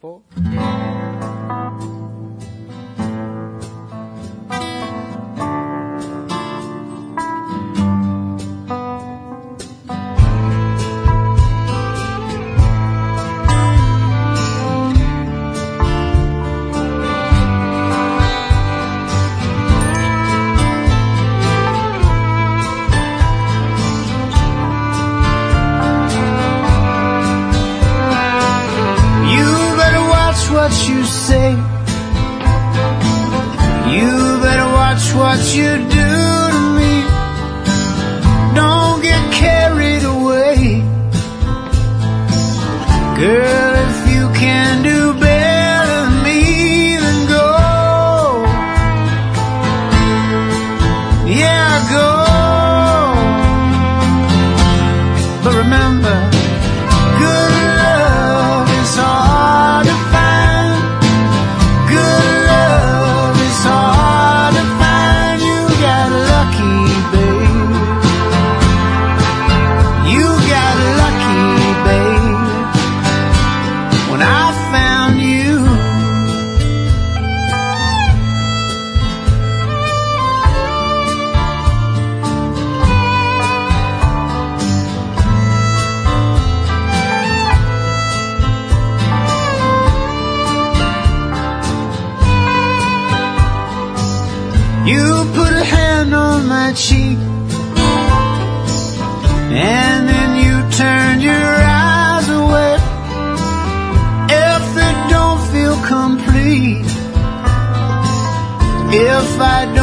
po. What you say, you better watch what you do to me. Don't get carried away, girl. If you can do better than me, then go. Yeah, go. But remember, good love is hard to find. You put a hand on my cheek, and then you turn your eyes away. If it don't feel complete, if I don't